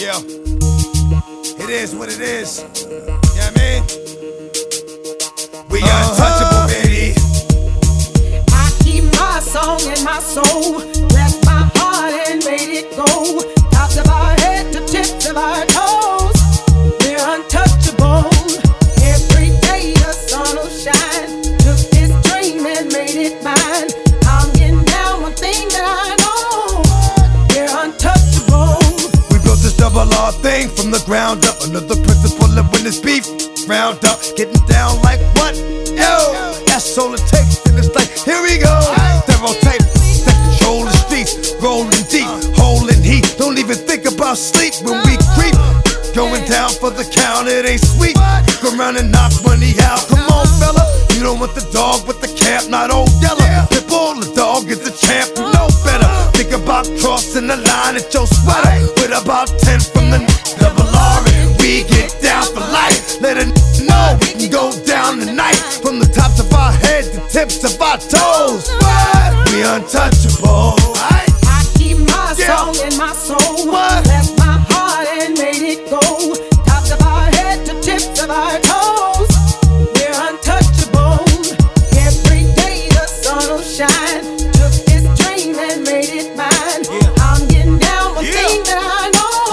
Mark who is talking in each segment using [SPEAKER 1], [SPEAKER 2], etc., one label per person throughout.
[SPEAKER 1] Yeah, it is what it is. You know what I mean? We untouchable, baby.
[SPEAKER 2] I keep my song in my soul, left my heart and made it go. Tops of our head to tips of our toes, we're untouchable. Every day the sun will shine. Took this dream and made it mine. I'm getting down one thing that I know, we're untouchable.
[SPEAKER 1] We built this double R thing from the ground up. Another principle of when this beef round up. Getting down like what? Yo, that's all it takes. And it's like, here we go. Stereotype that control the streets. Rolling deep, holding heat. Don't even think about sleep when we creep. Going down for the count, it ain't sweet. Go around and knock money out. Come on, fella. You don't want the dog with the cap, not old Yeller. Pitbull, the dog is the champ, you know better. Think about crossing the line at your sweater. With about 10 from the double R, and we get down for life. Let a know we can go down tonight. From the tops of our head to tips of our toes. We untouchable.
[SPEAKER 2] I keep my song in my soul. Left my heart and made it go. Tops of our head to tips of our toes, we're untouchable. Every day the sun will shine. Took this dream and made it mine. I'm getting down one thing that I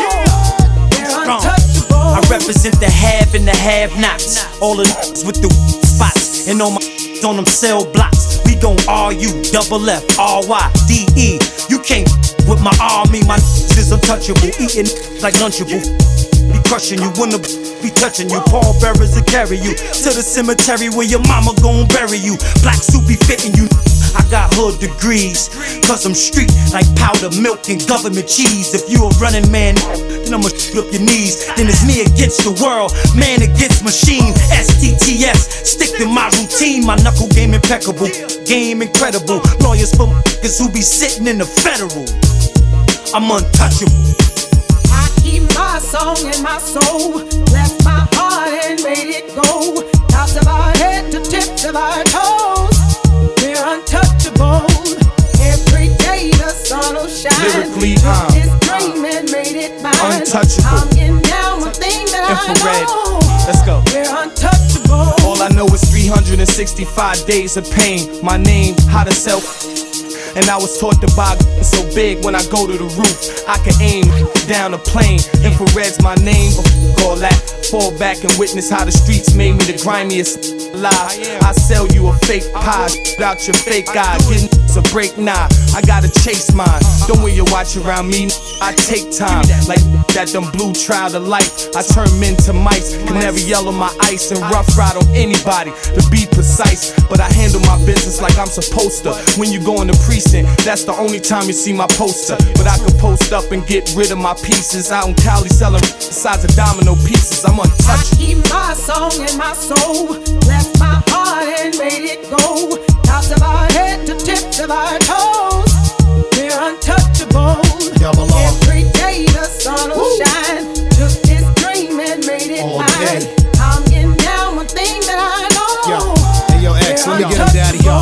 [SPEAKER 2] know, we're untouchable.
[SPEAKER 3] I represent the have and the have-nots. All the with the spots and all my on them cell blocks. We gon' RU, double F, RYDE. You can't with my army, my is untouchable. Eating like Lunchable. Be crushing you, wanna be touching you. Paul bearers will carry you to the cemetery where your mama gon' bury you. Black suit be fitting you. I got hood degrees, cause I'm street like powder milk and government cheese. If you a running man, then I'ma shoot up your knees. Then it's me against the world, man against machine. STTS, stick to my routine. My knuckle game impeccable, game incredible. Lawyers for niggas who be sitting in the federal. I'm untouchable.
[SPEAKER 2] I keep my song in my soul. Left my heart and made it go. Tops of our head to tips of our toes, we're untouchable. Every day the sun will shine.
[SPEAKER 4] Lyrically,
[SPEAKER 2] this dream and made it mine.
[SPEAKER 4] Untouchable.
[SPEAKER 2] I'm getting down one thing that
[SPEAKER 4] Infrared.
[SPEAKER 2] I know.
[SPEAKER 4] Let's go.
[SPEAKER 2] We're untouchable.
[SPEAKER 4] All I know is 365 days of pain. My name, how to sell. And I was taught to buy so big when I go to the roof, I can aim down a plane. Infrared's my name, all that. Fall back and witness how the streets made me the grimiest alive. I sell you a fake pie, out your fake eye. Getting a break, nah, I gotta chase mine. Don't wear your watch around me, I take time. Like that them blue trial to life. I turn men to mice, canary yellow my ice and rough ride on anybody, to be precise. But I handle my business like I'm supposed to. When you go in the precinct, that's the only time you see my poster. But I can post up and get rid of my pieces. Out in Cali selling the size of domino pieces. I'm untouchable.
[SPEAKER 2] I keep my song in my soul. Left my heart and made it go. Tops of our head to tips of our toes, we're untouchable.
[SPEAKER 1] Double R.
[SPEAKER 2] Every day the sun will shine. Took this dream and made it mine. I'm getting down one thing that I know.
[SPEAKER 1] Hey, yo, X, let me get him down to y'all.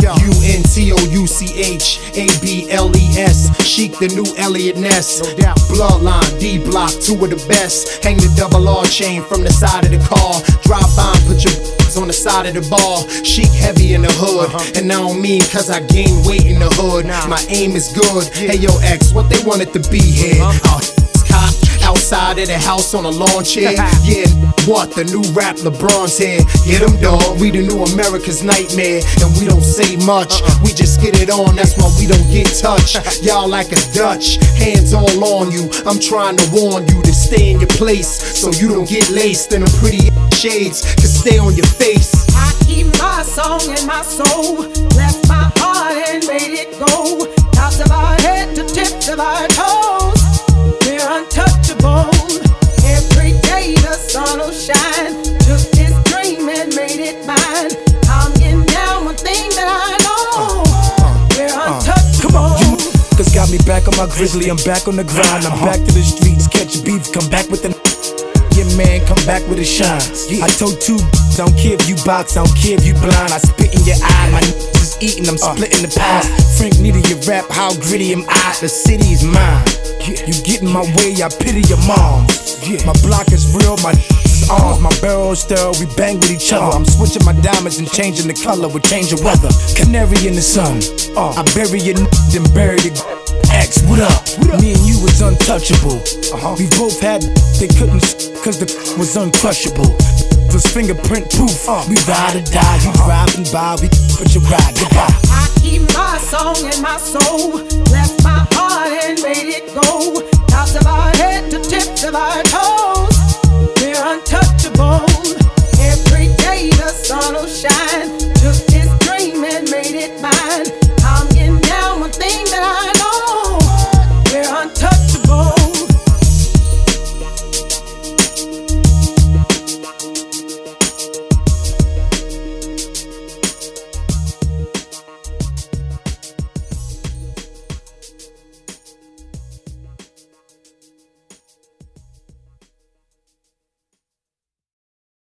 [SPEAKER 5] UNTOUCHABLES, Chic the new Elliot Ness. No doubt. Bloodline, D Block, two of the best. Hang the double R chain from the side of the car. Drop by and put your on the side of the bar. Chic heavy in the hood, and I don't mean cause I gain weight in the hood. My aim is good. Hey yo X, what they wanted to be here? Outside of the house on a lawn chair. Yeah, what? The new rap LeBron's here. Get him, dog. We the new America's nightmare. And we don't say much. We just get it on. That's why we don't get touched. Y'all like a Dutch. Hands all on you. I'm trying to warn you to stay in your place so you don't get laced. And them pretty shades can stay on your face.
[SPEAKER 2] I keep my song in my soul. Left my heart and made it go. Tops of our head to tips of our toes, we're untouchable. Every day the sun will shine. Took this dream and made it mine. I'm getting down one thing that I know, we're untouchable.
[SPEAKER 6] Come on, you cause got me back on my grizzly. I'm back on the grind. I'm back to the streets. Catch beef, come back with the yeah, man, come back with a shine. I told two, don't care if you box, I don't care if you blind. I spit in your eye, my is eating, I'm splitting the pie. Frank needed your rap, how gritty am I? The city is mine. Yeah. You get in my way, I pity your mom. My block is real, my is arms. My barrel sterile, we bang with each other. I'm switching my diamonds and changing the color with changing weather. Canary in the sun. I bury your then bury the X, what up? Me and you was untouchable. We both had they couldn't cause the was uncrushable. Was fingerprint proof. We ride or die, you driving by, we put your ride goodbye.
[SPEAKER 2] I keep my song in my soul. Left my